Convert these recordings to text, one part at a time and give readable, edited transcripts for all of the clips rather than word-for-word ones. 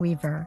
Weaver.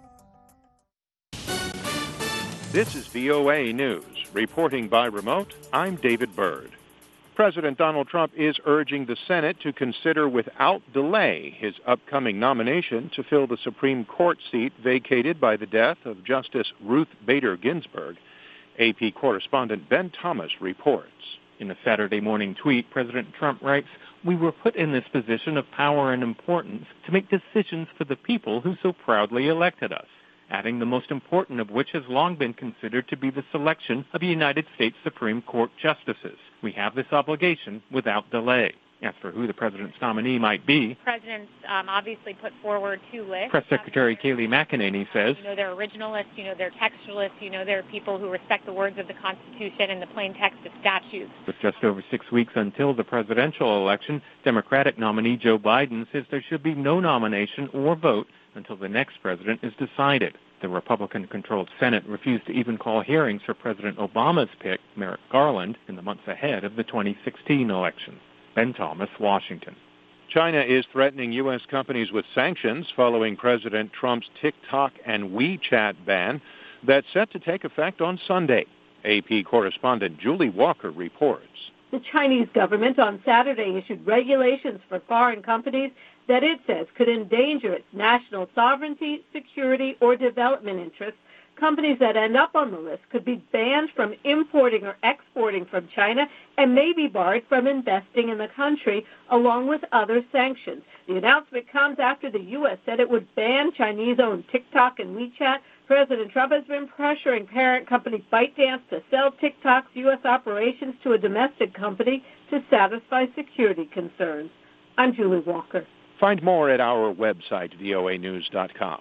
This is VOA News. Reporting by remote, I'm David Byrd. President Donald Trump is urging the Senate to consider without delay his upcoming nomination to fill the Supreme Court seat vacated by the death of Justice Ruth Bader Ginsburg. AP correspondent Ben Thomas reports. In a Saturday morning tweet, President Trump writes, "We were put in this position of power and importance to make decisions for the people who so proudly elected us," adding the most important of which has long been considered to be the selection of United States Supreme Court justices. We have this obligation without delay. As for who the president's nominee might be, the president's obviously put forward two lists. Press Secretary Kayleigh McEnany says, they're originalists, they're textualists, they're people who respect the words of the Constitution and the plain text of statutes. With just over 6 weeks until the presidential election, Democratic nominee Joe Biden says there should be no nomination or vote until the next president is decided. The Republican-controlled Senate refused to even call hearings for President Obama's pick, Merrick Garland, in the months ahead of the 2016 election. Ben Thomas, Washington. China is threatening U.S. companies with sanctions following President Trump's TikTok and WeChat ban that's set to take effect on Sunday. AP correspondent Julie Walker reports. The Chinese government on Saturday issued regulations for foreign companies that it says could endanger its national sovereignty, security, or development interests. Companies that end up on the list could be banned from importing or exporting from China and may be barred from investing in the country, along with other sanctions. The announcement comes after the U.S. said it would ban Chinese-owned TikTok and WeChat. President Trump has been pressuring parent company ByteDance to sell TikTok's U.S. operations to a domestic company to satisfy security concerns. I'm Julie Walker. Find more at our website, voanews.com.